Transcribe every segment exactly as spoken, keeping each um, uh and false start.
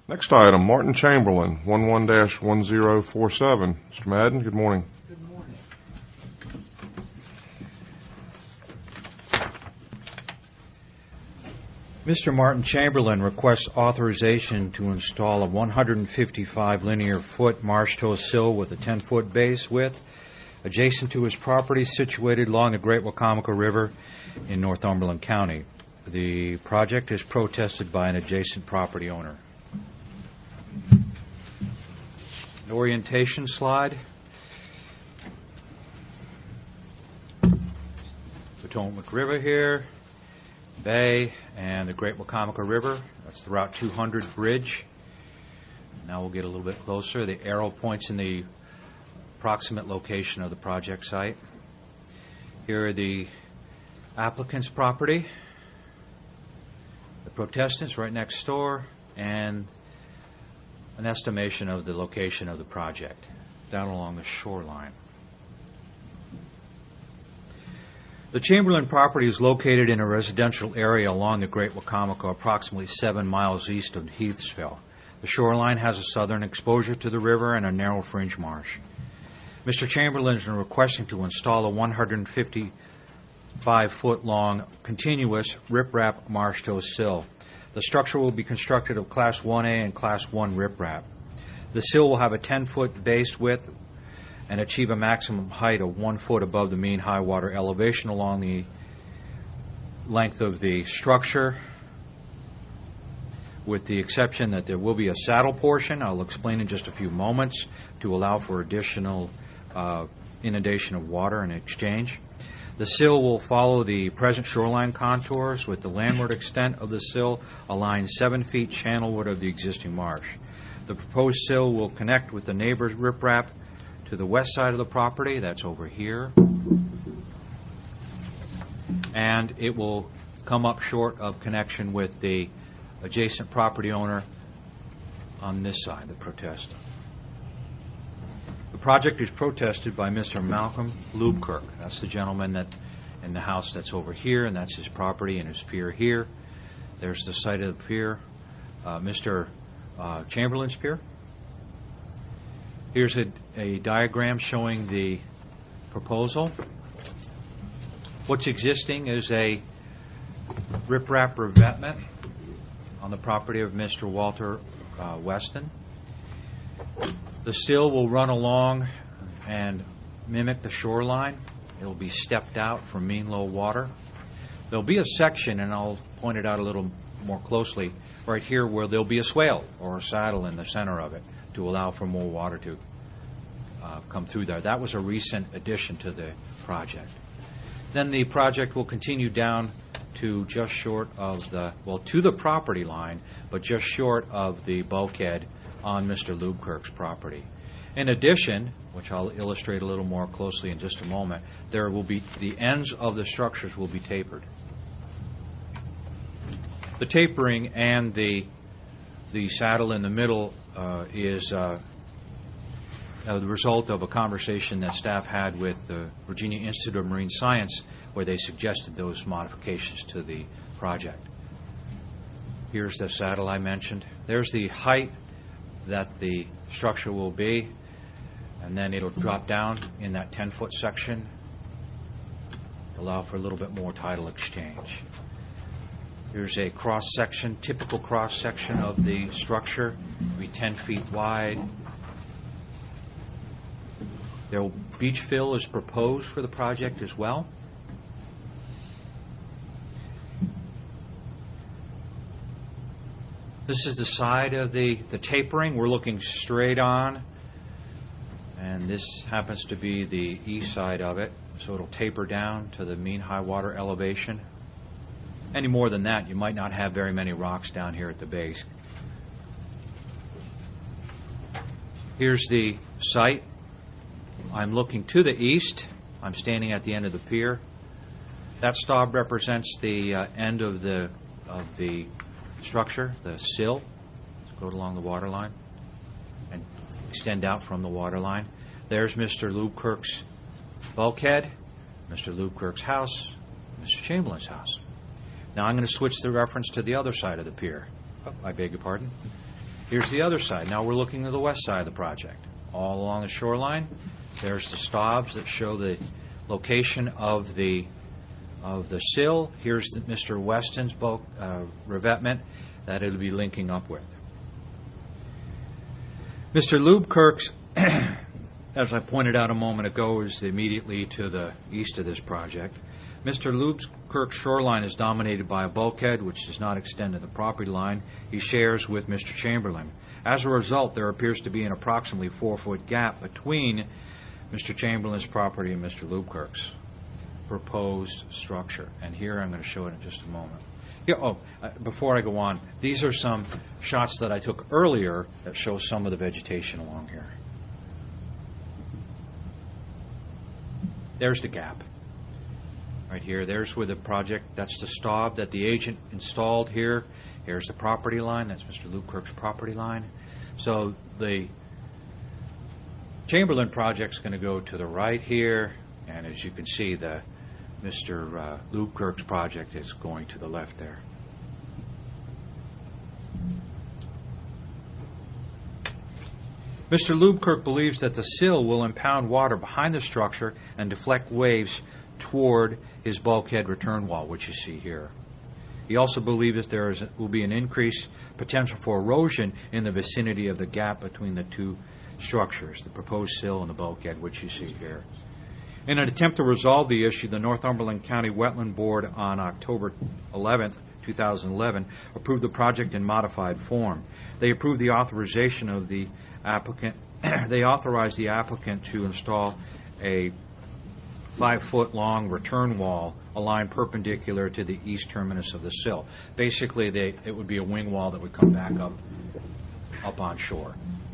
Next item, Martin Chamberlain, one one dash one zero four seven. Mister Madden, good morning. Good morning. Mister Martin Chamberlain requests authorization to install a one hundred fifty-five linear foot marsh tow sill with a ten foot base width adjacent to his property situated along the Great Wacomico River in Northumberland County. The project is protested by an adjacent property owner. An orientation slide. Potomac River here, Bay, and the Great Wacomico River. That's the Route two hundred bridge. Now we'll get a little bit closer. The arrow points in the approximate location of the project site. Here are the applicant's property, the protestants right next door, and an estimation of the location of the project down along the shoreline. The Chamberlain property is located in a residential area along the Great Wacomico, approximately seven miles east of Heathsville. The shoreline has a southern exposure to the river and a narrow fringe marsh. Mister Chamberlain is requesting to install a one hundred fifty-five foot long continuous riprap marsh tow sill. The structure will be constructed of Class one A and Class one riprap. The sill will have a ten foot base width and achieve a maximum height of one foot above the mean high water elevation along the length of the structure, with the exception that there will be a saddle portion. I'll explain in just a few moments to allow for additional uh, inundation of water in exchange. The sill will follow the present shoreline contours, with the landward extent of the sill aligned seven feet channelward of the existing marsh. The proposed sill will connect with the neighbor's riprap to the west side of the property. That's over here. And it will come up short of connection with the adjacent property owner on this side, the protestant. The project is protested by Mister Malcolm Lubkirk. That's the gentleman that in the house that's over here, and that's his property and his pier here. There's the site of the pier. Uh, Mister Uh, Chamberlain's pier. Here's a, a diagram showing the proposal. What's existing is a riprap revetment on the property of Mister Walter uh, Weston. The sill will run along and mimic the shoreline. It will be stepped out from mean low water. There'll be a section, and I'll point it out a little more closely, right here where there'll be a swale or a saddle in the center of it to allow for more water to uh, come through there. That was a recent addition to the project. Then the project will continue down to just short of the, well, to the property line, but just short of the bulkhead on Mister Lubkirk's property. In addition, which I'll illustrate a little more closely in just a moment, there will be, the ends of the structures will be tapered. The tapering and the the saddle in the middle uh, is uh, uh, the result of a conversation that staff had with the Virginia Institute of Marine Science, where they suggested those modifications to the project. Here's the saddle I mentioned. There's the height that the structure will be, and then it'll drop down in that ten foot section, allow for a little bit more tidal exchange. Here's a cross section, typical cross section of the structure. It'll be ten feet wide. There will, beach fill is proposed for the project as well. This is the side of the, the tapering. We're looking straight on, and this happens to be the east side of it, so it'll taper down to the mean high water elevation. Any more than that, you might not have very many rocks down here at the base. Here's the site. I'm looking to the east. I'm standing at the end of the pier. That stub represents the uh, end of the of the structure, the sill. Go along the water line and extend out from the water line. There's Mister Lubkirk's bulkhead, Mister Lubkirk's house, Mister Chamberlain's house. Now I'm going to switch the reference to the other side of the pier. Oh, I beg your pardon. Here's the other side. Now we're looking at the west side of the project. All along the shoreline, there's the stobs that show the location of the of the sill. Here's the, Mister Weston's bulk uh, revetment that it'll be linking up with. Mister Lubkirk's, as I pointed out a moment ago, is immediately to the east of this project. Mister Lubkirk's shoreline is dominated by a bulkhead which does not extend to the property line he shares with Mister Chamberlain. As a result, there appears to be an approximately four-foot gap between Mister Chamberlain's property and Mister Lubkirk's proposed structure. And here I'm going to show it in just a moment. Yeah, oh, uh, before I go on, these are some shots that I took earlier that show some of the vegetation along here. There's the gap. Right here, there's where the project, that's the staub that the agent installed here. Here's the property line, that's Mister Lubkirk's property line. So the Chamberlain project's going to go to the right here, and as you can see, the Mister Uh, Lubkirk's project is going to the left there. Mister Lubkirk believes that the sill will impound water behind the structure and deflect waves toward his bulkhead return wall, which you see here. He also believes that there is, will be an increased potential for erosion in the vicinity of the gap between the two structures, the proposed sill and the bulkhead, which you see here. In an attempt to resolve the issue, the Northumberland County Wetland Board on October eleventh, two thousand eleven, approved the project in modified form. They approved the authorization of the applicant. They authorized the applicant to install a five-foot-long return wall aligned perpendicular to the east terminus of the sill. Basically, they, it would be a wing wall that would come back up, up on shore.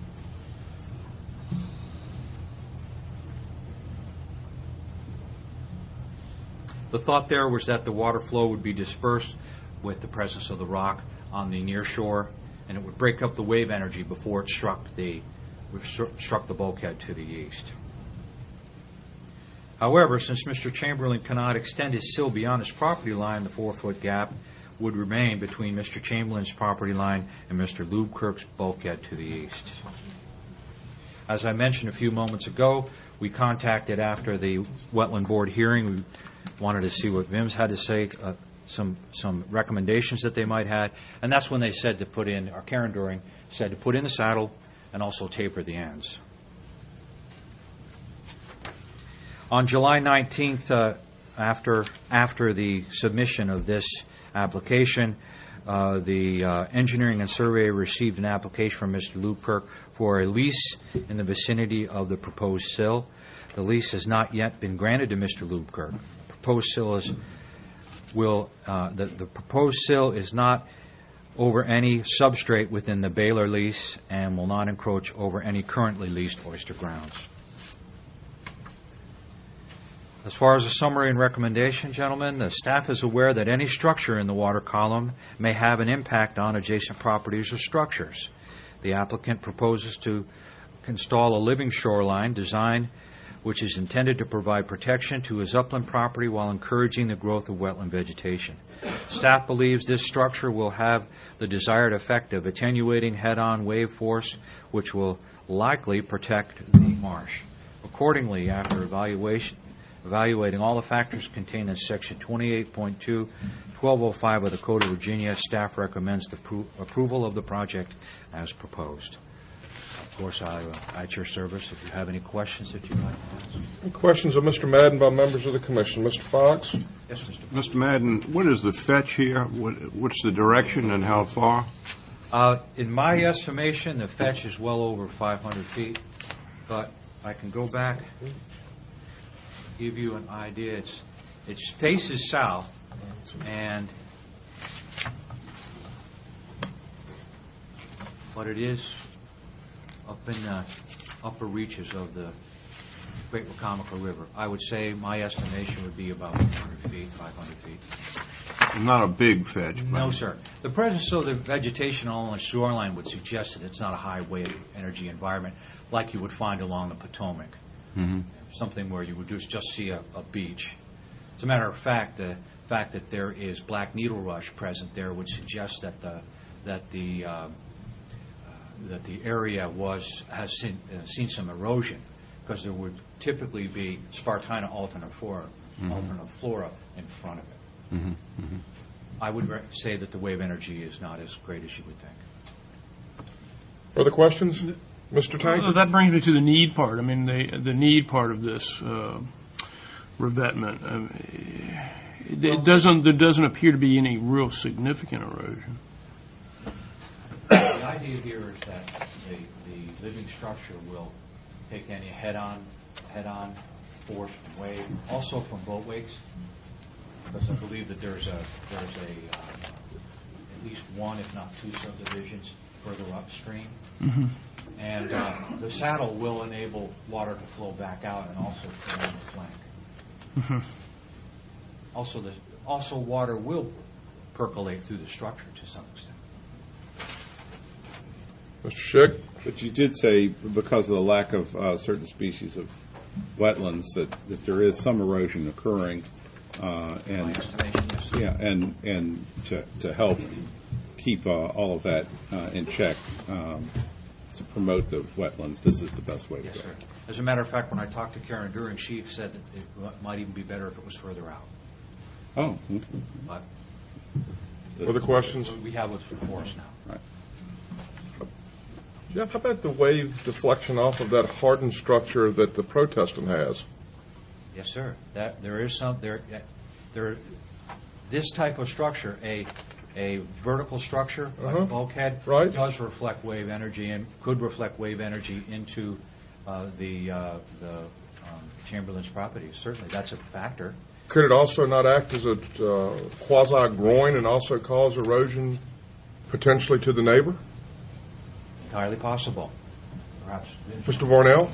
The thought there was that the water flow would be dispersed with the presence of the rock on the near shore, and it would break up the wave energy before it struck the, struck the bulkhead to the east. However, since Mister Chamberlain cannot extend his sill beyond his property line, the four-foot gap would remain between Mister Chamberlain's property line and Mister Lubkirk's bulkhead to the east. As I mentioned a few moments ago, we contacted after the Wetland Board hearing. We wanted to see what V I M S had to say, uh, some some recommendations that they might have, and that's when they said to put in, or Karen Doring said to put in the saddle and also taper the ends. On July nineteenth, uh, after after the submission of this application, uh, the uh, engineering and surveyor received an application from Mister Lubkirk for a lease in the vicinity of the proposed sill. The lease has not yet been granted to Mister Lubkirk. Proposed sill is will uh, the, the proposed sill is not over any substrate within the Baylor lease and will not encroach over any currently leased oyster grounds. As far as a summary and recommendation, gentlemen, the staff is aware that any structure in the water column may have an impact on adjacent properties or structures. The applicant proposes to install a living shoreline design which is intended to provide protection to his upland property while encouraging the growth of wetland vegetation. Staff believes this structure will have the desired effect of attenuating head-on wave force, which will likely protect the marsh. Accordingly, after evaluation, evaluating all the factors contained in Section twenty-eight point two, twelve oh five of the Code of Virginia, staff recommends the pro- approval of the project as proposed. Of course, I, uh, at your service if you have any questions that you'd like to ask. Any questions of Mister Madden by members of the Commission? Mister Fox? Yes, Mister Mister Madden, what is the fetch here? What, what's the direction and how far? Uh, in my estimation, the fetch is well over five hundred feet, but I can go back, give you an idea. It's, it faces south, and but it is up in the upper reaches of the Great Wacomico River. I would say my estimation would be about one hundred feet, five hundred feet. Not a big fetch. No, sir. The presence of the vegetation along the shoreline would suggest that it's not a high wave energy environment like you would find along the Potomac. Mm-hmm. Something where you would just, just see a, a beach. As a matter of fact, the fact that there is black needle rush present there would suggest that the that the uh, uh, that the area was has seen, uh, seen some erosion, because there would typically be Spartina alterniflora, mm-hmm. alterniflora in front of it. Mm-hmm. Mm-hmm. I would re- say that the wave energy is not as great as you would think. Further questions? Mister Tank? Well, that brings me to the need part. I mean, the the need part of this uh, revetment. I mean, it, it doesn't. There doesn't appear to be any real significant erosion. The idea here is that the, the living structure will take any head-on head-on force from wave, also from boat wakes, because I believe that there's a there's a uh, at least one, if not two, subdivisions further upstream. Mm-hmm. And uh, the saddle will enable water to flow back out and also around the flank. Mm-hmm. Also, the also water will percolate through the structure to some extent. Mister Schick? But you did say, because of the lack of uh, certain species of wetlands, that, that there is some erosion occurring, uh, and My estimation, yes. yeah, and and to to help keep uh, all of that uh, in check. Um, to promote the wetlands, this is the best way to Yes, go. sir. As a matter of fact, when I talked to Karen During, she said that it w- might even be better if it was further out. Oh, okay. But Further questions? we have what's before us now. Right. Jeff, how about the wave deflection off of that hardened structure that the protestant has? Yes, sir. That there is some there. There, this type of structure, a a vertical structure like Uh-huh. a bulkhead, Right. does reflect wave energy and could reflect wave energy into uh, the uh, the um, Chamberlain's property. Certainly, that's a factor. Could it also not act as a uh, quasi-groin and also cause erosion potentially to the neighbor? Entirely possible. Perhaps. Mister Varnell?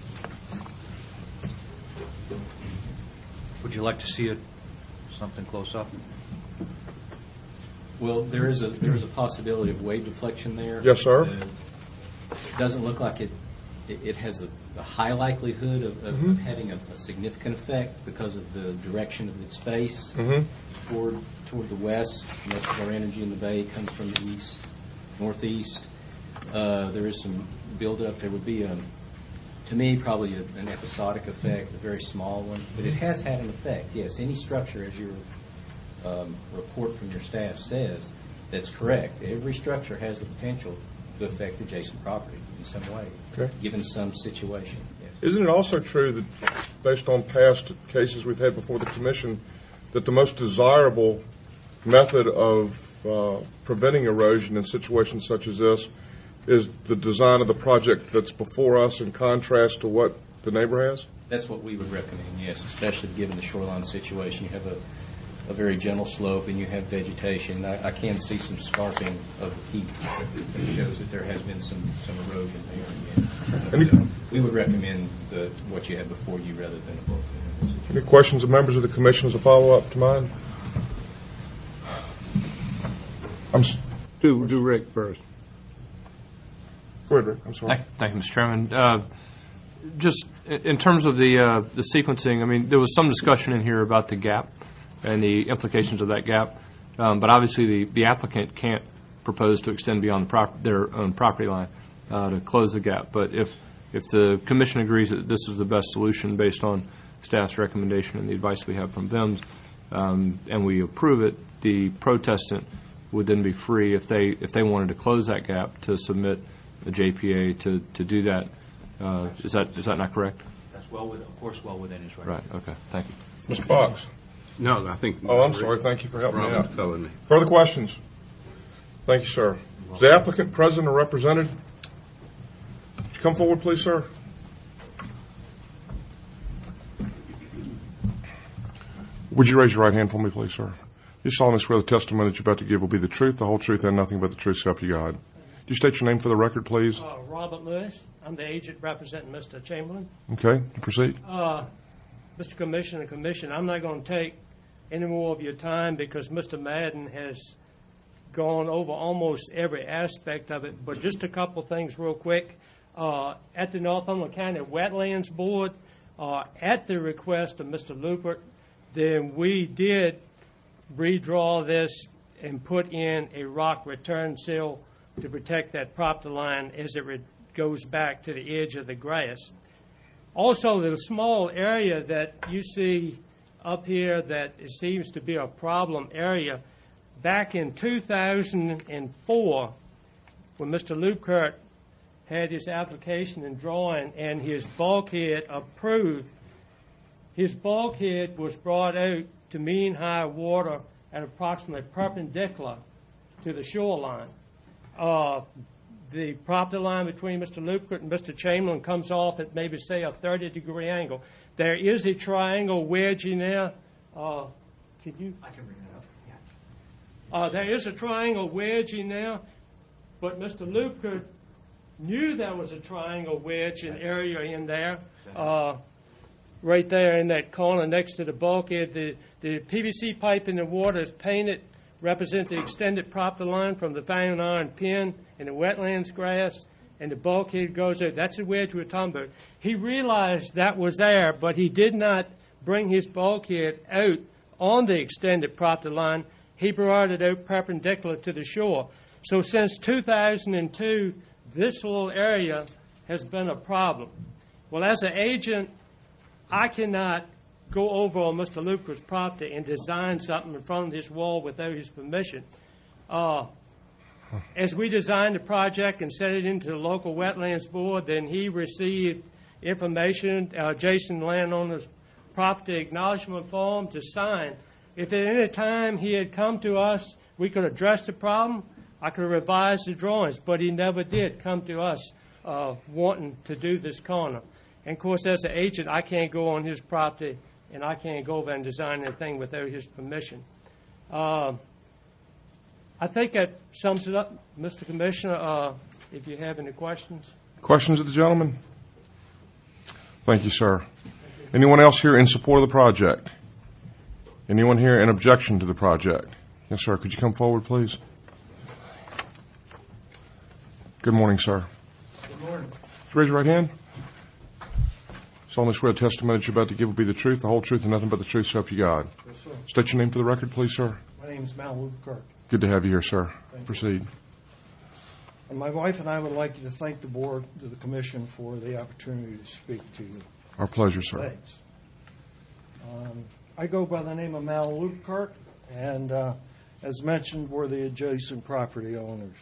Would you like to see it something close up? Well, there is a there is a possibility of wave deflection there. Yes, sir. Uh, it doesn't look like it. It, it has a, a high likelihood of, of, Mhm. of having a, a significant effect because of the direction of its face Mm-hmm. toward toward the west. Most of our energy in the bay comes from the east, northeast. Uh, there is some buildup. There would be a, to me, probably a, an episodic effect, a very small one, but it has had an effect. Yes, any structure, as your um, report from your staff says, that's correct. Every structure has the potential to affect adjacent property in some way, Okay. given some situation. Yes. Isn't it also true that, based on past cases we've had before the commission, that the most desirable method of uh, preventing erosion in situations such as this is the design of the project that's before us in contrast to what the neighbor has? That's what we would recommend, yes, especially given the shoreline situation. You have a, a very gentle slope and you have vegetation. I, I can see some scarping of heat that shows that there has been some, some erosion there. Yes. Any- But, uh, we would recommend the, what you had before you rather than a bulkhead. Any questions of members of the commission as a follow-up to mine? I'm s- Do, do Rick first. Go ahead, Rick. I'm sorry. Thank, thank you, Mister Chairman. Uh, just in in terms of the uh, the sequencing, I mean, there was some discussion in here about the gap and the implications of that gap, um, but obviously the, the applicant can't propose to extend beyond the prop, their own property line uh, to close the gap. But if if the commission agrees that this is the best solution based on staff's recommendation and the advice we have from V I M S, um, and we approve it, the protestant would then be free if they if they wanted to close that gap to submit a J P A to, to do that. Uh, is that is that not correct? That's well, with, of course, well within his right. Right. Okay. Thank you. Mister Fox. No, I think. Oh, I'm sorry. Thank you for helping me Robert out. covered me. Further questions? Thank you, sir. Is the applicant present or represented? Would you come forward, please, sir? Would you raise your right hand for me, please, sir? You solemnly swear the testimony that you're about to give will be the truth, the whole truth, and nothing but the truth, so help you God. Do you state your name for the record, please? Uh, Robert Lewis. I'm the agent representing Mister Chamberlain. Okay, proceed. Uh, Mister Commissioner, Commission, I'm not going to take any more of your time because Mister Madden has gone over almost every aspect of it, but just a couple things real quick. Uh, at the Northumberland County Wetlands Board, uh, at the request of Mister Lupert, then we did redraw this and put in a rock return seal to protect that property line as it re- goes back to the edge of the grass. Also, the small area that you see up here that it seems to be a problem area, back in two thousand four, when Mister Lupkert had his application and drawing and his bulkhead approved, his bulkhead was brought out to mean high water at approximately perpendicular to the shoreline. Uh, the property line between Mister Lupkert and Mister Chamberlain comes off at maybe, say, a thirty degree angle. There is a triangle wedge in there. Uh, can you? I can bring that up. Yeah. Uh, there is a triangle wedge in there, but Mister Lupkert knew there was a triangle wedge and area in there, uh, right there in that corner next to the bulkhead. The, the P V C pipe in the water is painted, represent the extended property line from the Van Iron pin and the wetlands grass, and the bulkhead goes out. That's the wedge we're talking about. He realized that was there, but he did not bring his bulkhead out on the extended property line. He brought it out perpendicular to the shore. So since two thousand two, this little area has been a problem. Well, as an agent, I cannot go over on Mister Lupkert's property and design something in front of his wall without his permission. Uh, as we designed the project and sent it into the local wetlands board, then he received information, uh, adjacent landowner's property acknowledgement form to sign. If at any time he had come to us, we could address the problem. I could revise the drawings, but he never did come to us uh, wanting to do this corner. And, of course, as an agent, I can't go on his property, and I can't go over and design anything without his permission. Uh, I think that sums it up, Mister Commissioner, uh, if you have any questions. Questions of the gentleman? Thank you, sir. Anyone else here in support of the project? Anyone here in objection to the project? Yes, sir. Could you come forward, please? Good morning, sir. Good morning. Raise your right hand. Solemnly swear the testimony that you're about to give will be the truth, the whole truth, and nothing but the truth, so help you God. Yes, sir. State your name for the record, please, sir. My name is Mal Lupkert. Good to have you here, sir. Thank Proceed. You. And my wife and I would like to thank the board, to the commission, for the opportunity to speak to you. Our pleasure, sir. Thanks. Um, I go by the name of Mal Lupkert, and uh, as mentioned, we're the adjacent property owners.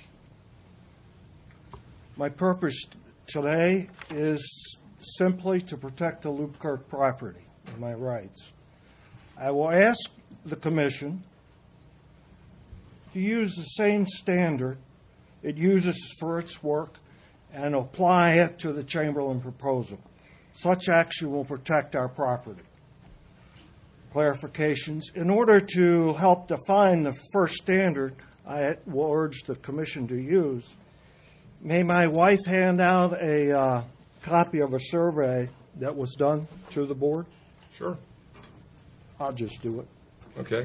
My purpose today is simply to protect the Lupkert property and my rights. I will ask the commission to use the same standard it uses for its work and apply it to the Chamberlain proposal. Such action will protect our property. Clarifications. In order to help define the first standard I will urge the commission to use, may my wife hand out a uh, copy of a survey that was done to the board? Sure. I'll just do it. Okay.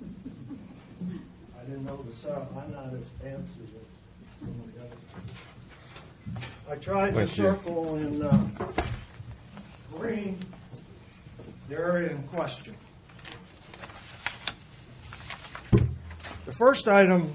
I didn't know the setup. I'm not as fancy as some of the others. I tried to Thank you. circle in uh, green the area in question. The first item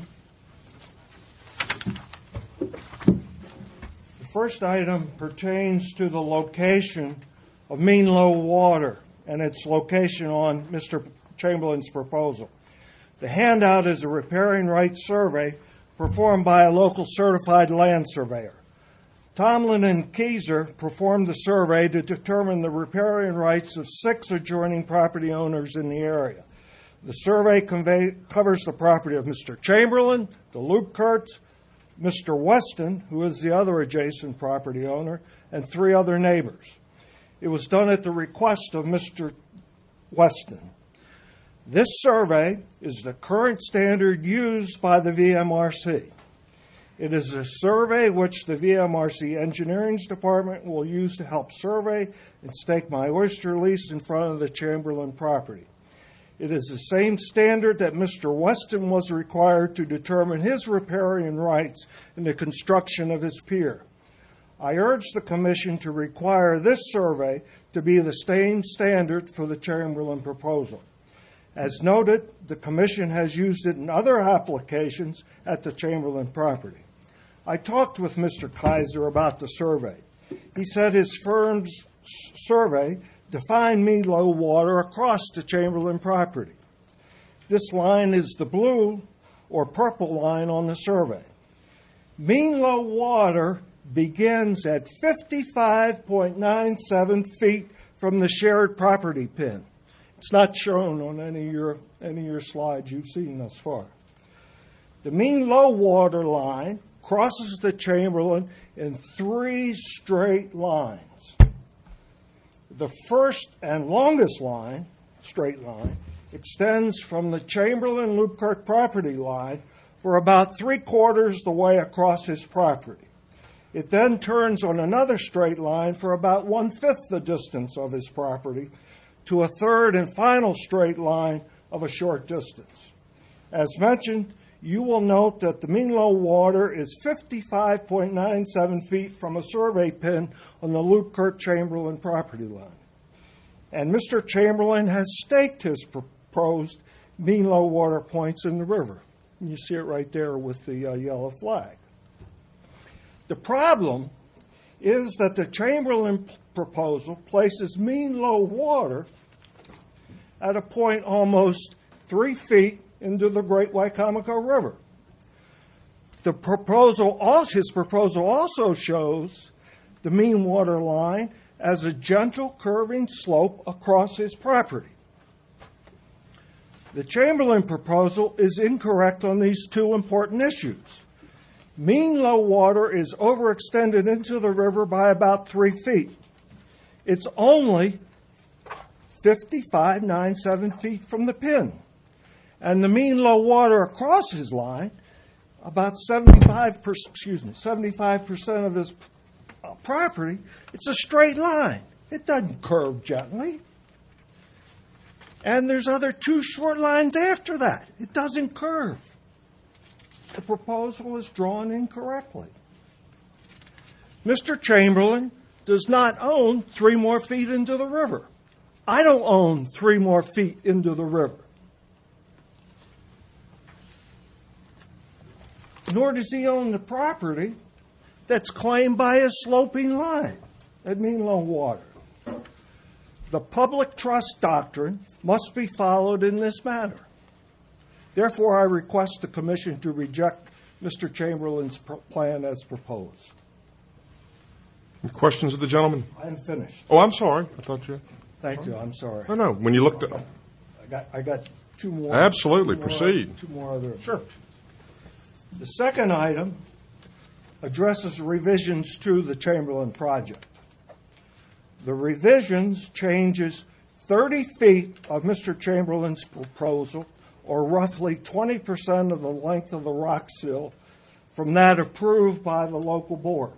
the first item pertains to the location of mean low water and its location on Mister Chamberlain's proposal. The handout is a riparian rights survey performed by a local certified land surveyor. Tomlin and Keyser performed the survey to determine the riparian rights of six adjoining property owners in the area. The survey convey, covers the property of Mister Chamberlain, the Lupkerts, Mister Weston, who is the other adjacent property owner, and three other neighbors. It was done at the request of Mister Weston. This survey is the current standard used by the V M R C. It is a survey which the V M R C Engineering Department will use to help survey and stake my oyster lease in front of the Chamberlain property. It is the same standard that Mister Weston was required to determine his riparian rights in the construction of his pier. I urge the Commission to require this survey to be the same standard for the Chamberlain proposal. As noted, the Commission has used it in other applications at the Chamberlain property. I talked with Mister Kaiser about the survey. He said his firm's survey defined mean low water across the Chamberlain property. This line is the blue or purple line on the survey. Mean low water begins at fifty-five point nine seven feet from the shared property pin. It's not shown on any of your, any of your slides you've seen thus far. The mean low water line crosses the Chamberlain in three straight lines. The first and longest line, straight line, extends from the Chamberlain-Lubkirk property line for about three-quarters the way across his property. It then turns on another straight line for about one-fifth the distance of his property to a third and final straight line of a short distance. As mentioned, you will note that the mean low water is fifty-five point nine seven feet from a survey pin on the Lubkirk-Chamberlain property line. And Mister Chamberlain has staked his proposed mean low water points in the river. You see it right there with the uh, yellow flag. The problem is that the Chamberlain proposal places mean low water at a point almost three feet into the Great Wicomico River. The proposal, also, his proposal also shows the mean water line as a gentle curving slope across his property. The Chamberlain proposal is incorrect on these two important issues. Mean low water is overextended into the river by about three feet. It's only fifty-five point nine seven feet from the pin. And the mean low water across his line, about seventy-five percent, excuse me, seventy-five percent of his property, it's a straight line. It doesn't curve gently. And there's other two short lines after that. It doesn't curve. The proposal is drawn incorrectly. Mister Chamberlain does not own three more feet into the river. I don't own three more feet into the river. Nor does he own the property that's claimed by a sloping line at mean low water. The public trust doctrine must be followed in this matter. Therefore, I request the Commission to reject Mister Chamberlain's plan as proposed. Any questions of the gentleman? I'm finished. Oh, I'm sorry. I thought you. Thank you. I'm sorry. No, no. When you looked at. I got. I got two more. Absolutely. Two more, Proceed. Two more other. Sure. The second item addresses revisions to the Chamberlain project. The revisions changes thirty feet of Mister Chamberlain's proposal, or roughly twenty percent of the length of the rock sill, from that approved by the local board.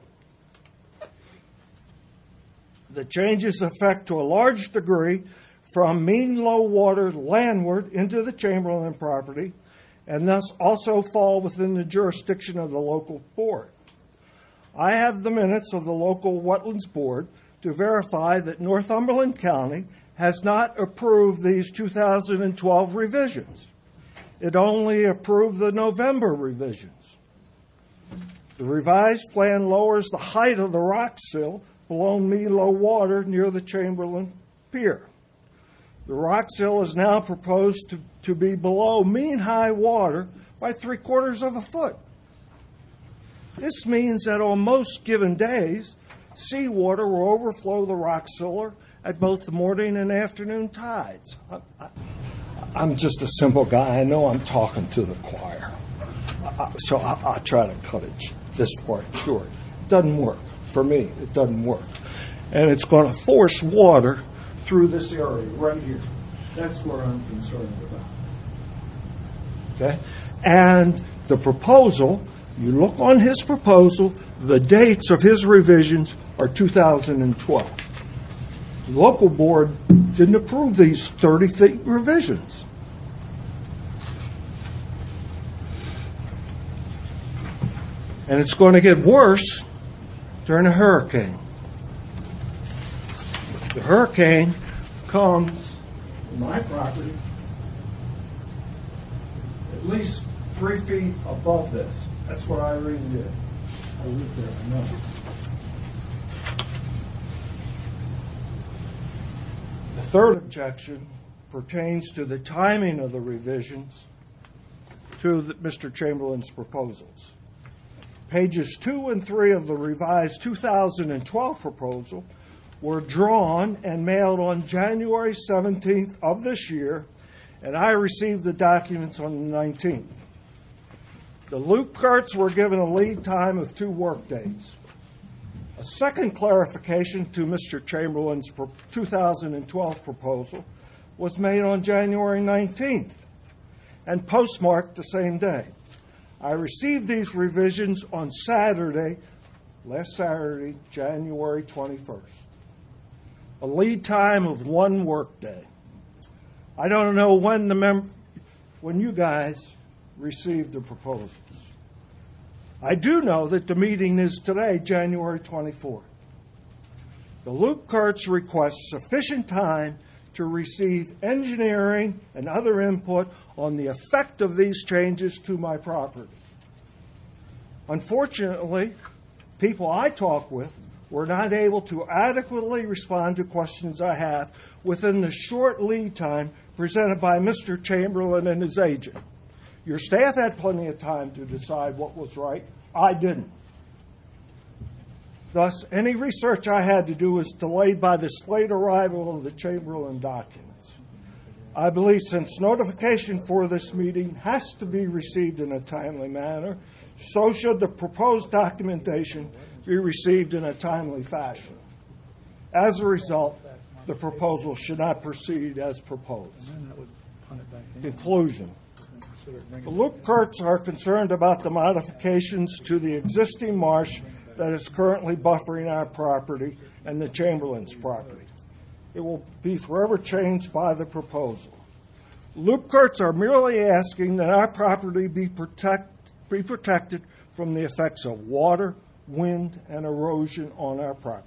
The changes affect to a large degree from mean low water landward into the Chamberlain property, and thus also fall within the jurisdiction of the local board. I have the minutes of the local wetlands board to verify that Northumberland County has not approved these two thousand twelve revisions. It only approved the November revisions. The revised plan lowers the height of the rock sill below mean low water near the Chamberlain Pier. The rock sill is now proposed to, to be below mean high water by three quarters of a foot. This means that on most given days, seawater will overflow the rock cellar at both the morning and afternoon tides. I, I, I'm just a simple guy. I know I'm talking to the choir. I, so I, I'll try to cut it, this part short. It doesn't work. For me, it doesn't work. And it's going to force water through this area right here. That's where I'm concerned about. Okay? And the proposal, you look on his proposal, the dates of his revisions are two thousand twelve. The local board didn't approve these thirty feet revisions. And it's going to get worse during a hurricane. The hurricane comes to my property at least three feet above this. That's what Irene did. I lived there, I know. The third objection pertains to the timing of the revisions to the, Mister Chamberlain's proposals. Pages two and three of the revised two thousand twelve proposal were drawn and mailed on January seventeenth of this year, and I received the documents on the nineteenth. The loop carts were given a lead time of two workdays. A second clarification to Mister Chamberlain's two thousand twelve proposal was made on January nineteenth and postmarked the same day. I received these revisions on Saturday, last Saturday, January twenty-first. A lead time of one workday. I don't know when the mem- when you guys received the proposals. I do know that the meeting is today, January twenty-fourth. The loop carts request sufficient time to receive engineering and other input on the effect of these changes to my property. Unfortunately, people I talk with were not able to adequately respond to questions I have within the short lead time presented by Mister Chamberlain and his agent. Your staff had plenty of time to decide what was right. I didn't. Thus, any research I had to do was delayed by the late arrival of the Chamberlain documents. I believe since notification for this meeting has to be received in a timely manner, so should the proposed documentation be received in a timely fashion. As a result, the proposal should not proceed as proposed. Conclusion. The loop carts are concerned about the modifications to the existing marsh that is currently buffering our property and the Chamberlain's property. It will be forever changed by the proposal. Loop carts are merely asking that our property be, protect, be protected from the effects of water, wind, and erosion on our property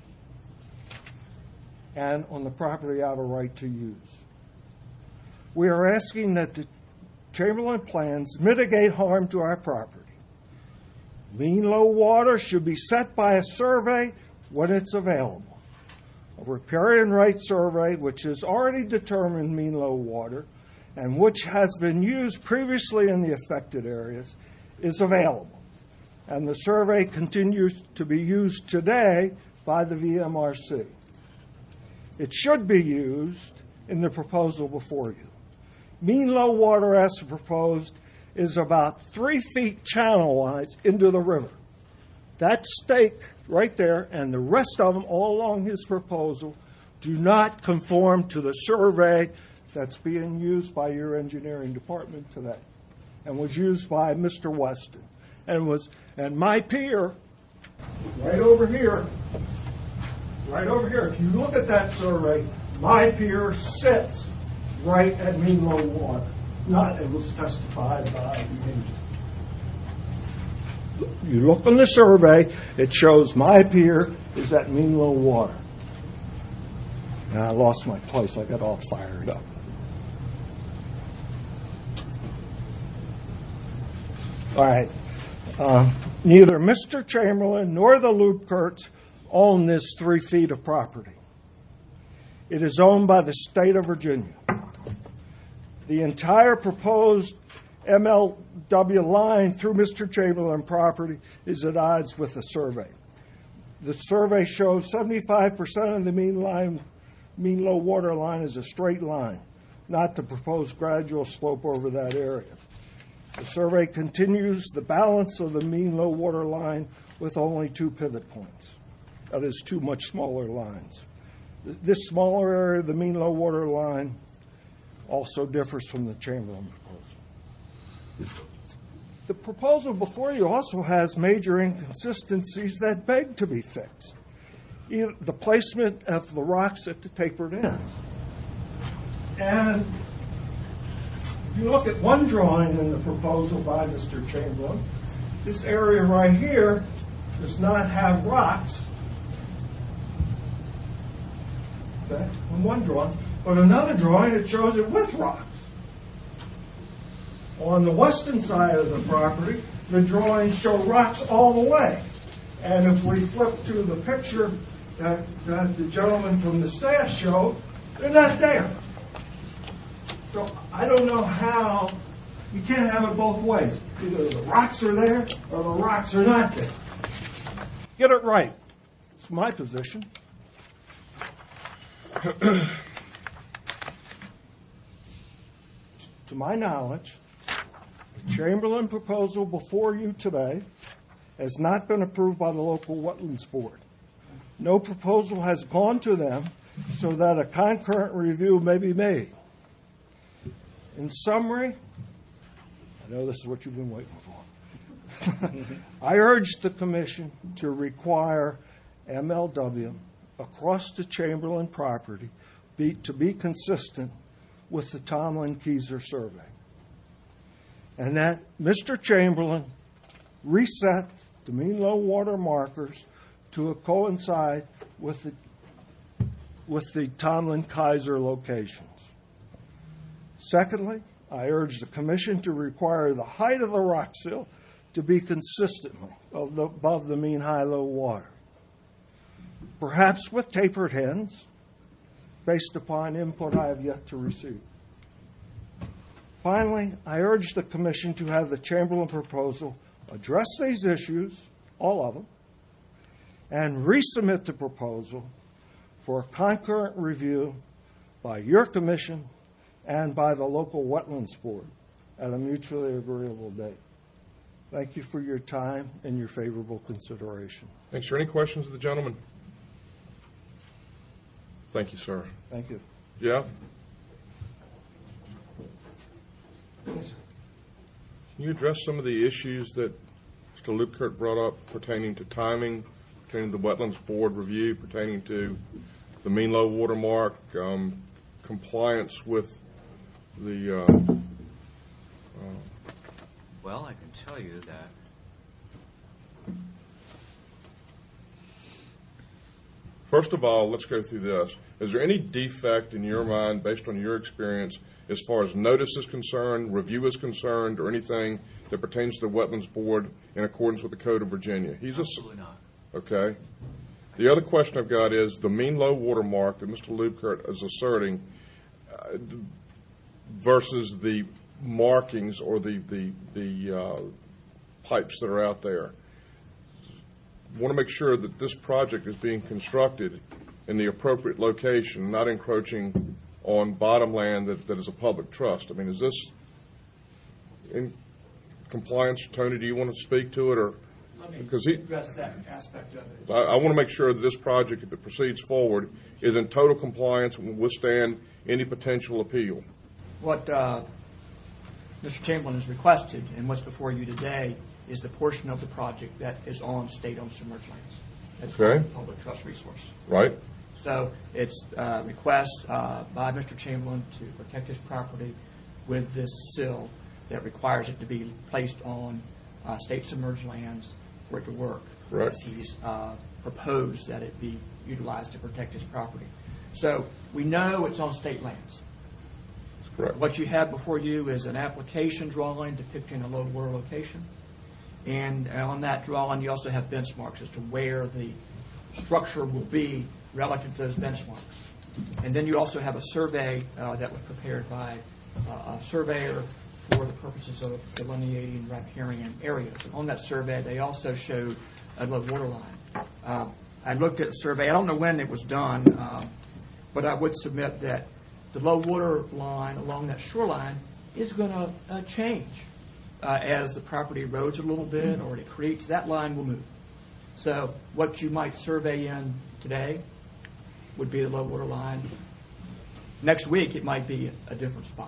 and on the property I have a right to use. We are asking that the Chamberlain plans mitigate harm to our property. Mean low water should be set by a survey when it's available. A riparian rights survey, which has already determined mean low water and which has been used previously in the affected areas, is available. And the survey continues to be used today by the V M R C. It should be used in the proposal before you. Mean low water, as proposed, is about three feet channel-wise into the river. That stake right there and the rest of them all along his proposal do not conform to the survey that's being used by your engineering department today and was used by Mister Weston. And was and my pier, right over here, right over here, if you look at that survey, my pier sits right at mean low water. Not, it was testified by the agent. You look on the survey, it shows my pier is at mean low water. And I lost my place. I got all fired up. All right. Uh, neither Mister Chamberlain nor the loop carts own this three feet of property. It is owned by the state of Virginia. The entire proposed M L W line through Mister Chamberlain property is at odds with the survey. The survey shows seventy-five percent of the mean line, mean low water line is a straight line, not the proposed gradual slope over that area. The survey continues the balance of the mean low water line with only two pivot points. That is two much smaller lines. This smaller area of the mean low water line also differs from the Chamberlain proposal. The proposal before you also has major inconsistencies that beg to be fixed. Either the placement of the rocks at the tapered ends. And if you look at one drawing in the proposal by Mister Chamberlain, this area right here does not have rocks. Okay, on one drawing. But another drawing, it shows it with rocks. On the western side of the property, the drawings show rocks all the way. And if we flip to the picture that, that the gentleman from the staff showed, they're not there. So I don't know how, you can't have it both ways. Either the rocks are there or the rocks are not there. Get it right. It's my position. To my knowledge, the Chamberlain proposal before you today has not been approved by the local wetlands board. No proposal has gone to them so that a concurrent review may be made. In summary, I know this is what you've been waiting for. I urge the Commission to require M L W across the Chamberlain property be, to be consistent with the Tomlin-Keyser survey. And that Mister Chamberlain reset the mean low water markers to coincide with the, with the Tomlin-Keyser locations. Secondly, I urge the Commission to require the height of the rock sill to be consistently above the mean high-low water, perhaps with tapered ends, based upon input I have yet to receive. Finally, I urge the Commission to have the Chamberlain proposal address these issues, all of them, and resubmit the proposal for a concurrent review by your Commission and by the local wetlands board at a mutually agreeable date. Thank you for your time and your favorable consideration. Thanks, sir. Any questions of the gentleman? Thank you, sir. Thank you. Jeff? Can you address some of the issues that Mister Lubkert brought up pertaining to timing, pertaining to the Wetlands Board review, pertaining to the mean low water mark, um, compliance with the... Uh, uh, Well, I can tell you that First of all, let's go through this. Is there any defect in your mind, based on your experience, as far as notice is concerned, review is concerned, or anything that pertains to the Wetlands Board in accordance with the Code of Virginia? He's absolutely not. Okay. The other question I've got is the mean low water mark that Mister Lubkert is asserting uh, versus the markings or the the, the uh, pipes that are out there. I want to make sure that this project is being constructed in the appropriate location, not encroaching on bottom land that, that is a public trust. I mean, is this in compliance? Tony, do you want to speak to it? Or Let me because he, address that aspect of it. I, I want to make sure that this project, if it proceeds forward, is in total compliance and will withstand any potential appeal. What uh, Mister Chamberlain has requested and what's before you today is the portion of the project that is on state-owned submerged lands. That's Okay. a public trust resource. Right? So it's a request uh, by Mister Chamberlain to protect his property with this sill that requires it to be placed on uh, state submerged lands for it to work. Correct. As he's uh, proposed that it be utilized to protect his property. So we know it's on state lands. That's correct. What you have before you is an application drawing depicting a low water location. And on that drawing, you also have benchmarks as to where the structure will be relative to those benchmarks. And then you also have a survey uh, that was prepared by uh, a surveyor for the purposes of delineating riparian areas. On that survey, they also showed a low water line. Uh, I looked at the survey. I don't know when it was done, uh, but I would submit that the low water line along that shoreline is going to uh, change. Uh, as the property erodes a little bit or it creates, that line will move. So what you might survey in today would be the low water line. Next week, it might be a different spot.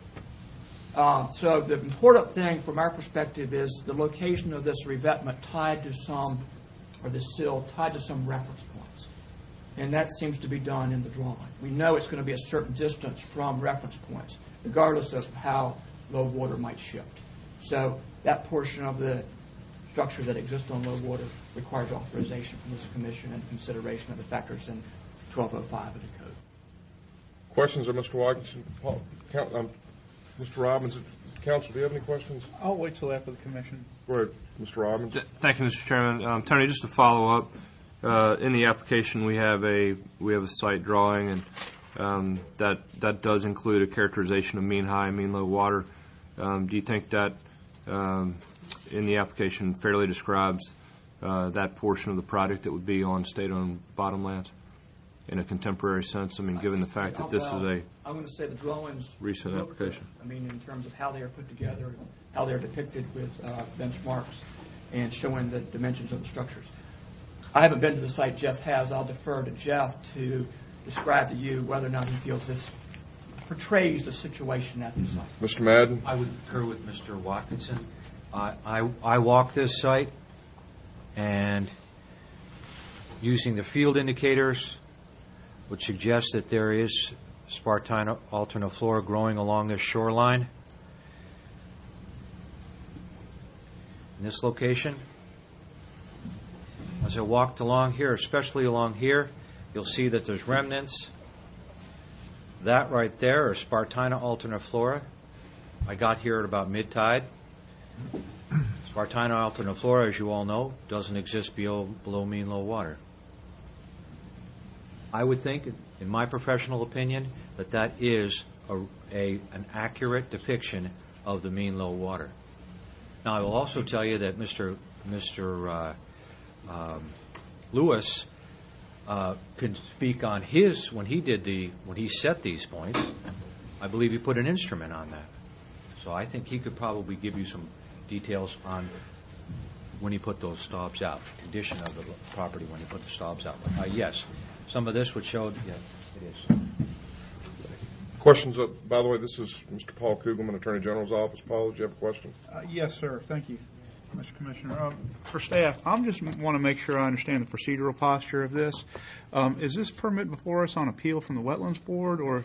Uh, so the important thing from our perspective is the location of this revetment tied to some, or this sill tied to some reference points. And that seems to be done in the drawing. We know it's going to be a certain distance from reference points, regardless of how low water might shift. So that portion of the structure that exists on low water requires authorization from this commission and consideration of the factors in twelve oh five of the code. Questions of Mister Watkinson? Paul, Count, um, Mister Robbins, Council, do you have any questions? I'll wait till after the commission. Go ahead, Mister Robbins. Th- Thank you, Mister Chairman. Um, Tony, just to follow up, uh, in the application we have a we have a site drawing, and um, that that does include a characterization of mean high, mean low water. Um, do you think that um, in the application fairly describes uh, that portion of the project that would be on state-owned bottomlands in a contemporary sense? I mean, given the fact that this is Well, a I'm going to say the drawings. recent look good. application. I mean, in terms of how they are put together, how they're depicted with uh, benchmarks and showing the dimensions of the structures. I haven't been to the site. Jeff has. I'll defer to Jeff to describe to you whether or not he feels this portrays the situation at the site. Mister Madden? I would concur with Mister Watkinson. I, I, I walked this site, and using the field indicators, which suggest that there is Spartina alterniflora growing along this shoreline. In this location, as I walked along here, especially along here, you'll see that there's remnants. That right there is Spartina alterniflora. I got here at about mid-tide. Spartina alterniflora, as you all know, doesn't exist below, below mean low water. I would think, in my professional opinion, that that is a, a, an accurate depiction of the mean low water. Now, I will also tell you that Mister Mister Uh, um, Lewis uh, can speak on his, when he did the, when he set these points, I believe he put an instrument on that. So I think he could probably give you some details on when he put those stobs out, the condition of the property when he put the stobs out. Uh, yes, some of this would show, yeah, it is. Questions? Uh, by the way, this is Mister Paul Kugelman, Attorney General's office. Paul, did you have a question? Uh, yes, sir. Thank you, Mister Commissioner. Um, for staff, I just want to make sure I understand the procedural posture of this. Um, is this permit before us on appeal from the Wetlands Board, or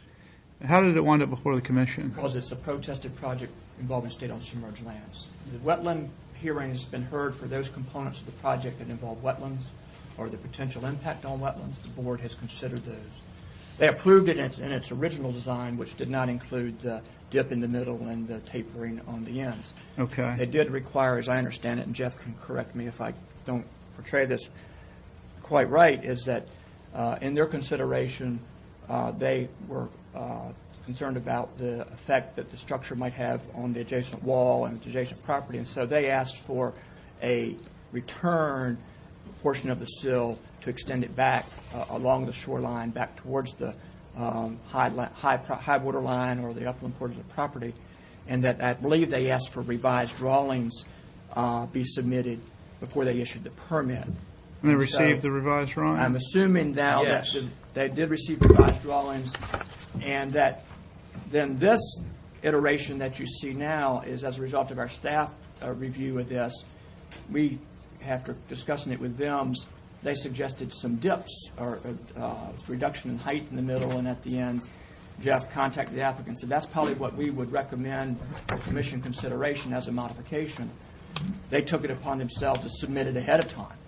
how did it wind up before the Commission? Because it's a protested project involving state-owned submerged lands. The wetland hearing has been heard for those components of the project that involve wetlands or the potential impact on wetlands. The Board has considered those. They approved it in its, in its original design, which did not include the dip in the middle and the tapering on the ends. Okay. They did require, as I understand it, and Jeff can correct me if I don't portray this quite right, is that uh, in their consideration, uh, they were uh, concerned about the effect that the structure might have on the adjacent wall and the adjacent property, and so they asked for a return portion of the sill to extend it back uh, along the shoreline, back towards the um, high, high, high water line or the upland portion of the property, and that I believe they asked for revised drawings uh, be submitted before they issued the permit. And they And received so the revised drawing? I'm assuming now Yes. that the, they did receive revised drawings, and that then this iteration that you see now is as a result of our staff uh, review of this. We, after discussing it with them, they suggested some dips or uh, reduction in height in the middle and at the ends. Jeff contacted the applicant and said that's probably what we would recommend for commission consideration as a modification. They took it upon themselves to submit it ahead of time.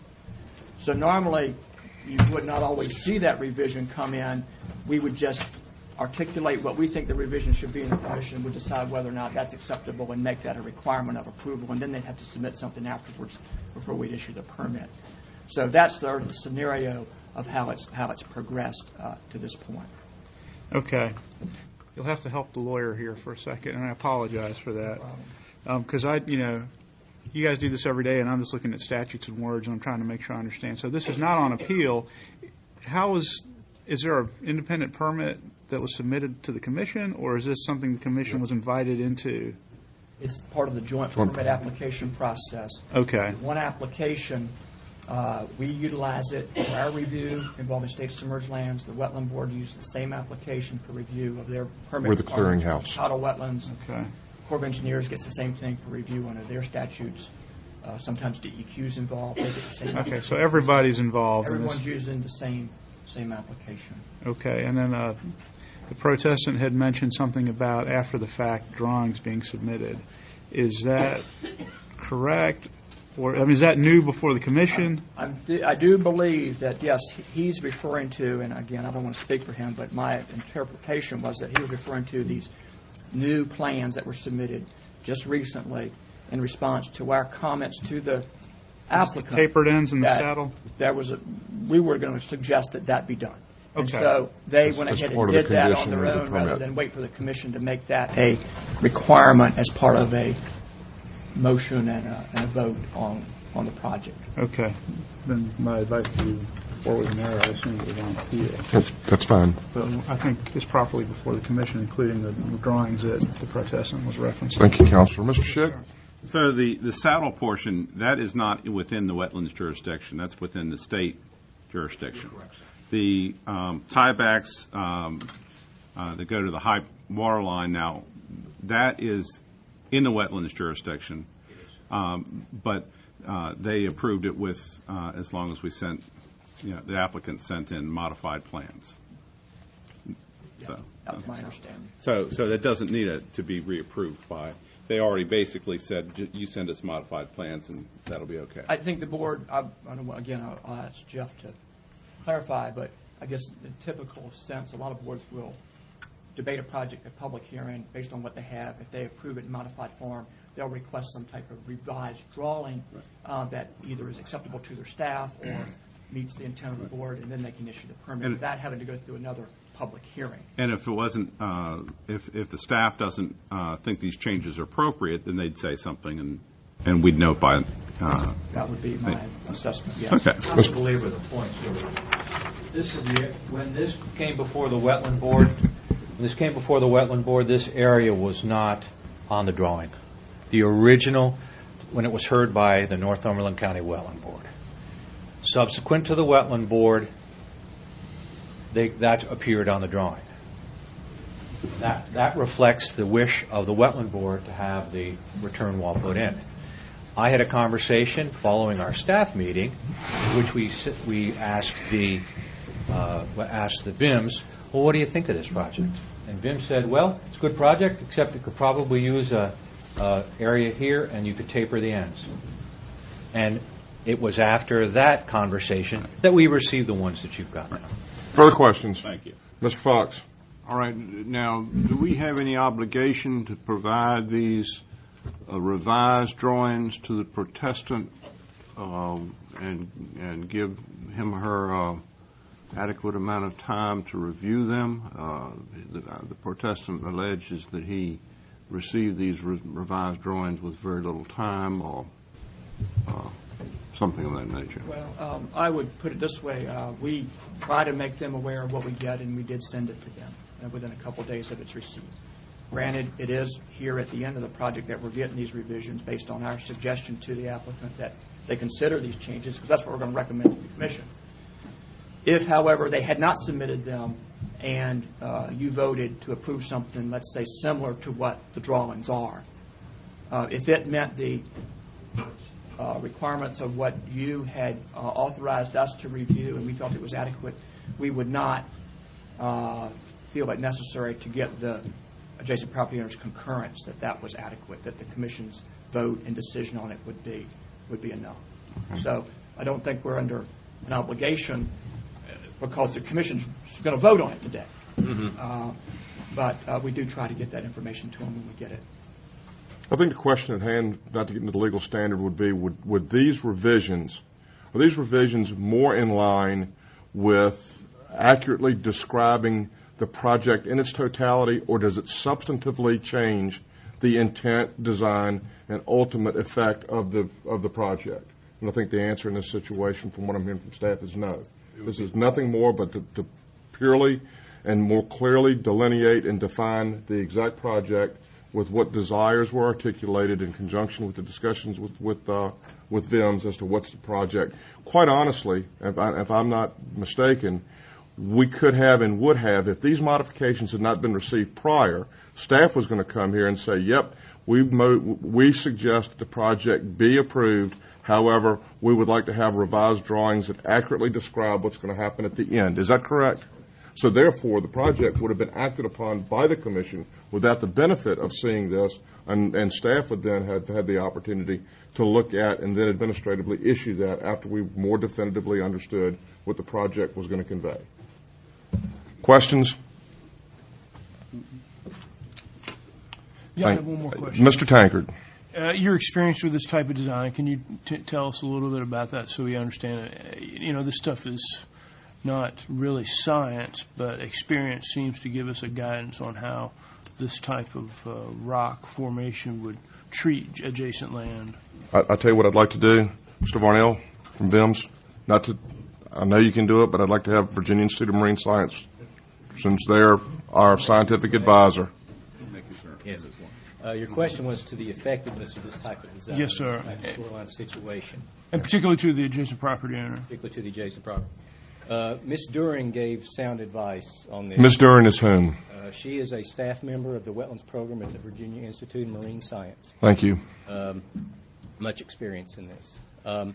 So normally you would not always see that revision come in. We would just articulate what we think the revision should be, and the commission would decide whether or not that's acceptable and make that a requirement of approval, and then they'd have to submit something afterwards before we issue the permit. So that's the, the scenario of how it's how it's progressed uh, to this point. Okay. You'll have to help the lawyer here for a second, and I apologize for that. Because um, I, you know, you guys do this every day, and I'm just looking at statutes and words, and I'm trying to make sure I understand. So this is not on appeal. How is, is there an independent permit that was submitted to the commission, or is this something the commission was invited into? It's part of the joint permit application process. Okay. One application, uh, we utilize it for our review involving state submerged lands. The Wetland Board used the same application for review of their permit. We're the requirements. clearinghouse. Tidal wetlands. Okay. Corps of Engineers gets the same thing for review under their statutes. Uh, sometimes D E Q's involved. They get the same. Okay, so everybody's involved in Everyone's this. using the same same application. Okay, and then uh, the protestant had mentioned something about after-the-fact drawings being submitted. Is that correct? Or, I mean, is that new before the commission? I, I do believe that, yes, he's referring to, and again, I don't want to speak for him, but my interpretation was that he was referring to these new plans that were submitted just recently in response to our comments to the applicant. Tapered ends in the that saddle? There was a, we were going to suggest that that be done. And Okay. so they That's- went that's ahead part and of the did that on condition their of the own rather permit. than wait for the commission to make that a requirement as part of a motion and a, and a vote on, on the project. Okay. Then my advice to you, before we can err, I assume it was on appeal. That's, that's fine. But I think it's properly before the commission, including the drawings that the protestant was referencing. Thank you, Counselor. Mister Schick? So the, the saddle portion, that is not within the wetlands jurisdiction. That's within the state jurisdiction. The um, tiebacks um, uh, that go to the high water line now, that is in the wetlands jurisdiction. Um, but uh, they approved it with, uh, as long as we sent, you know, the applicant sent in modified plans. So, That was my understanding. so, so that doesn't need it to be reapproved by, they already basically said, "J- you send us modified plans and that'll be okay. I think the board, I, I don't, again, I'll, I'll ask Jeff to clarify, but I guess in the typical sense, a lot of boards will debate a project at public hearing based on what they have. If they approve it in modified form, they'll request some type of revised drawing uh, that either is acceptable to their staff or meets the intent of the board, and then they can issue the permit And- without having to go through another public hearing. And if it wasn't, uh, if, if the staff doesn't uh, think these changes are appropriate, then they'd say something and, and we'd know by, uh, That would be my assessment, yes. okay. I'm a believer of the point, too. This is the, when this came before the wetland board, when this came before the wetland board, this area was not on the drawing. The original, when it was heard by the Northumberland County Wetland Board. Subsequent to the wetland board, they, that appeared on the drawing. That, that reflects the wish of the wetland board to have the return wall put in. I had a conversation following our staff meeting, in which we s- we asked the uh, asked the V I Ms, well, what do you think of this project? And V I M said, well, it's a good project, except it could probably use a, a area here, and you could taper the ends. And it was after that conversation that we received the ones that you've got now. Further questions? Thank you. Mister Fox? All right, now, do we have any obligation to provide these uh, revised drawings to the protestant um, and and give him or her uh, adequate amount of time to review them? Uh, the, uh, the protestant alleges that he received these re- revised drawings with very little time or uh, something of that nature. Well, um, I would put it this way. Uh, we try to make them aware of what we get, and we did send it to them uh, within a couple days of its receipt. Granted, it is here at the end of the project that we're getting these revisions based on our suggestion to the applicant that they consider these changes, because that's what we're going to recommend to the commission. If, however, they had not submitted them and uh, you voted to approve something, let's say, similar to what the drawings are, uh, if it meant the uh, requirements of what you had uh, authorized us to review and we felt it was adequate, we would not uh, feel it necessary to get the adjacent property owner's concurrence that that was adequate, that the commission's vote and decision on it would be would be enough. So I don't think we're under an obligation uh, because the commission's going to vote on it today. Mm-hmm. Uh, but uh, we do try to get that information to them when we get it. I think the question at hand, not to get into the legal standard, would be, would, would these revisions, are these revisions more in line with accurately describing the project in its totality, or does it substantively change the intent, design, and ultimate effect of the of the project? And I think the answer in this situation, from what I'm hearing from staff, is no. This is nothing more but to, to purely and more clearly delineate and define the exact project with what desires were articulated in conjunction with the discussions with with uh, with V I Ms as to what's the project. Quite honestly, if, I, if I'm not mistaken, we could have and would have, if these modifications had not been received prior, staff was going to come here and say, yep, we mo- we suggest that the project be approved. However, we would like to have revised drawings that accurately describe what's going to happen at the end. Is that correct? So therefore, the project would have been acted upon by the commission without the benefit of seeing this, and, and staff would then have had the opportunity to look at and then administratively issue that after we more definitively understood what the project was going to convey. Questions? Yeah, I Thank- have one more question. Mister Tankard. Uh, your experience with this type of design, can you t- tell us a little bit about that so we understand it? Uh, You know, this stuff is not really science, but experience seems to give us a guidance on how this type of uh, rock formation would treat adjacent land. I, I tell you what I'd like to do, Mister Varnell from V I M S. Not to, I know you can do it, but I'd like to have Virginia Institute of Marine Science, since they're our scientific advisor. Yes. Uh, your question was to the effectiveness of this type of design. Yes, sir. This type of shoreline situation, And particularly to the adjacent property owner. particularly to the adjacent property. Uh, Miz During gave sound advice on this. Miz Duren is whom? Uh, she is a staff member of the Wetlands Program at the Virginia Institute of Marine Science. Thank you. Um, much experience in this. Um,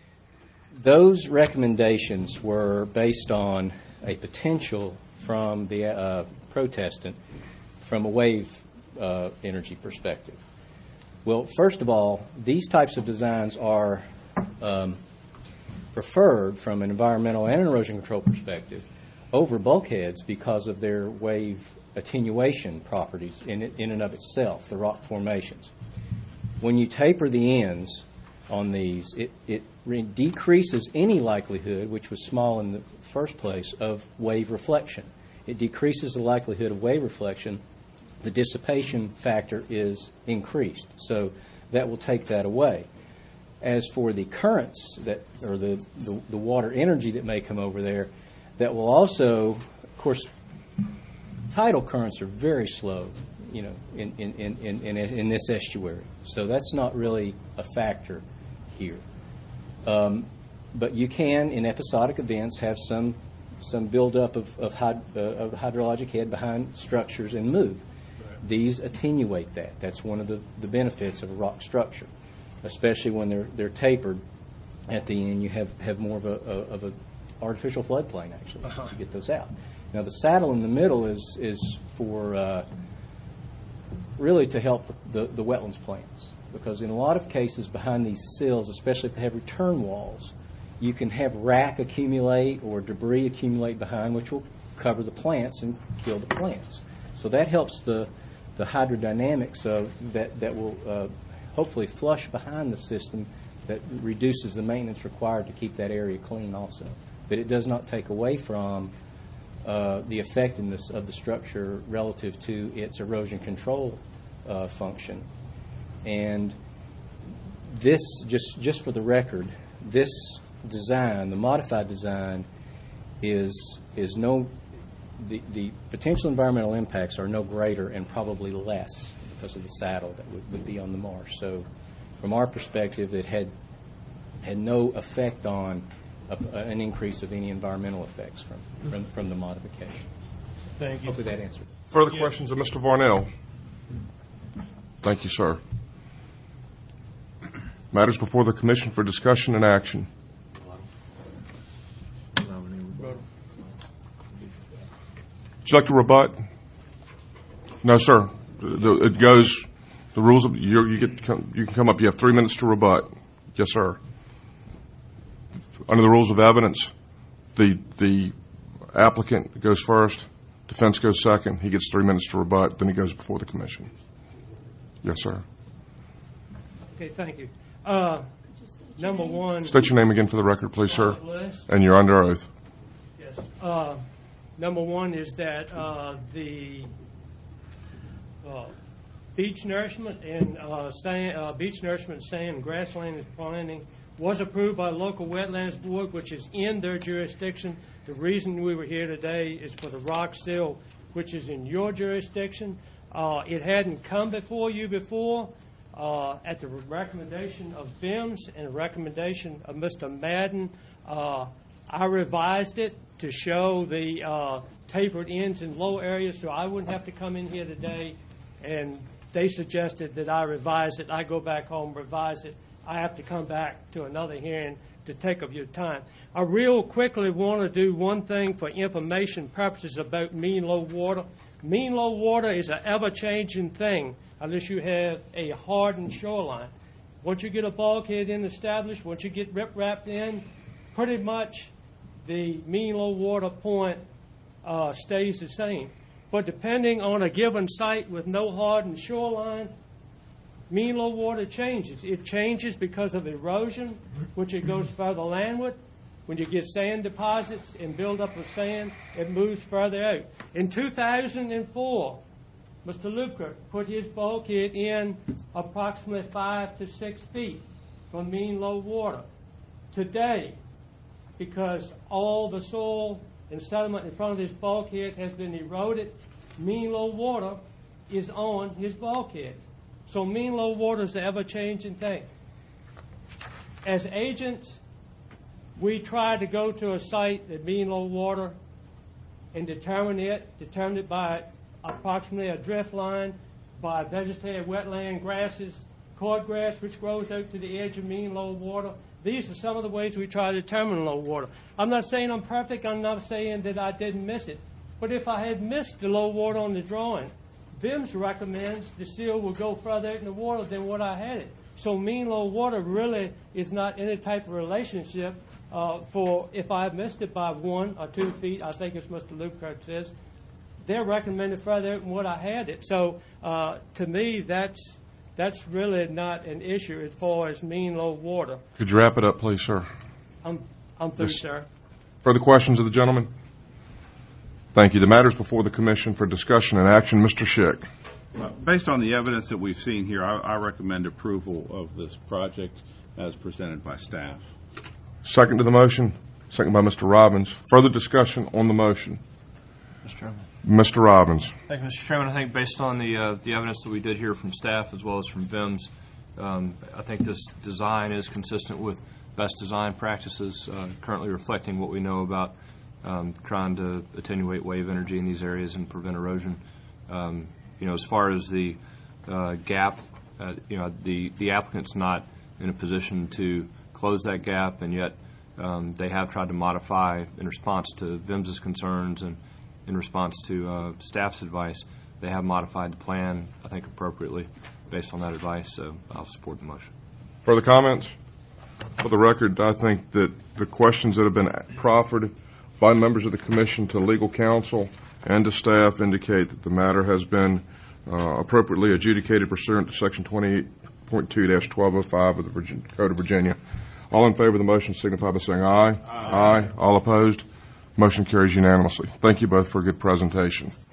those recommendations were based on a potential from the uh, protestant from a wave uh, energy perspective. Well, first of all, these types of designs are um, preferred from an environmental and erosion control perspective over bulkheads because of their wave attenuation properties in, it, in and of itself, the rock formations. When you taper the ends on these, it, it re- decreases any likelihood, which was small in the first place, of wave reflection. It decreases the likelihood of wave reflection. The dissipation factor is increased, so that will take that away. As for the currents that, or the, the, the water energy that may come over there, that will also, of course, tidal currents are very slow, you know, in, in, in, in, in this estuary. So that's not really a factor here. Um, but you can, in episodic events, have some some buildup of, of, hyd, uh, of hydrologic head behind structures and move. Right. These attenuate that. That's one of the, the benefits of a rock structure, especially when they're they're tapered at the end. You have, have more of a, a of a artificial floodplain actually uh-huh. to get those out. Now the saddle in the middle is is for uh, really to help the, the wetlands plants, because in a lot of cases behind these sills, especially if they have return walls, you can have rack accumulate or debris accumulate behind, which will cover the plants and kill the plants. So that helps the the hydrodynamics of that that will uh, hopefully flush behind the system, that reduces the maintenance required to keep that area clean also. But it does not take away from uh, the effectiveness of the structure relative to its erosion control uh, function. And this, just just for the record, this design, the modified design, is is no the the potential environmental impacts are no greater and probably less because of the saddle that would, would be on the marsh. So from our perspective, it had had no effect on a, an increase of any environmental effects from, from, from the modification. Thank you. Hopefully that answered. Further Yeah. questions of Mister Varnell? Thank you, sir. Matters before the Commission for discussion and action. Would you like to rebut? No, sir. The- It goes, the rules of, you you get, to come- you can come up, you have three minutes to rebut. Yes, sir. Under the rules of evidence, the the applicant goes first, defense goes second, he gets three minutes to rebut, then he goes before the Commission. Yes, sir. Okay, thank you. Uh, Number one. State your name again for the record, please, sir. Robert Bliss. And you're under oath. Yes. Uh, Number one is that uh, the uh, beach nourishment and uh, sand, uh, beach nourishment, sand, and grassland planting was approved by the local wetlands board, which is in their jurisdiction. The reason we were here today is for the rock sill, which is in your jurisdiction. Uh, it hadn't come before you before. Uh, at the recommendation of V I M S and the recommendation of Mister Madden, uh, I revised it to show the uh, tapered ends in low areas, so I wouldn't have to come in here today. And they suggested that I revise it. I go back home, revise it. I have to come back to another hearing to take up your time. I real quickly want to do one thing for information purposes about mean low water. Mean low water is an ever-changing thing unless you have a hardened shoreline. Once you get a bulkhead in established, once you get rip-wrapped in, pretty much the mean low water point uh, stays the same. but depending on a given site with no hardened shoreline, mean low water changes. It changes because of erosion, which it goes further landward. When you get sand deposits and buildup of sand, it moves further out. In two thousand four, Mister Luker put his bulkhead in approximately five to six feet from mean low water. Today, because all the soil and sediment in front of this bulkhead has been eroded, mean low water is on his bulkhead. So mean low water is an ever-changing thing. As agents, we try to go to a site at mean low water and determine it, determine it by approximately a drift line, by vegetative wetland grasses, cordgrass, which grows out to the edge of mean low water. These are some of the ways we try to determine low water. I'm not saying I'm perfect. I'm not saying that I didn't miss it. But if I had missed the low water on the drawing, V I M S recommends the seal will go further out in the water than what I had it. So mean low water really is not any type of relationship uh, for if I missed it by one or two feet, I think as Mister Lukert says, they're recommended further out than what I had it. So uh, to me, that's that's really not an issue as far as mean low water. Could you wrap it up, please, sir? I'm, I'm through, Yes. sir. Further questions of the gentleman? Thank you. The matter is before the commission for discussion and action. Mister Schick. Uh, Based on the evidence that we've seen here, I, I recommend approval of this project as presented by staff. Second to the motion. Second by Mister Robbins. Further discussion on the motion. Mister Chairman. Mister Robbins. Thank you, Mister Chairman. I think based on the uh, the evidence that we did hear from staff as well as from V I M S, um, I think this design is consistent with best design practices, uh, currently reflecting what we know about um, trying to attenuate wave energy in these areas and prevent erosion. Um, you know, as far as the uh, gap, uh, you know, the the applicant's not in a position to close that gap, and yet um, they have tried to modify in response to V I M S's concerns and in response to uh, staff's advice. They have modified the plan, I think, appropriately based on that advice, so I'll support the motion. Further comments? For the record, I think that the questions that have been proffered by members of the commission to legal counsel and to staff indicate that the matter has been uh, appropriately adjudicated pursuant to Section twenty-eight point two dash twelve oh five of the Virgin, Code of Virginia. All in favor of the motion signify by saying aye. Aye. Aye. All opposed? Motion carries unanimously. Thank you both for a good presentation.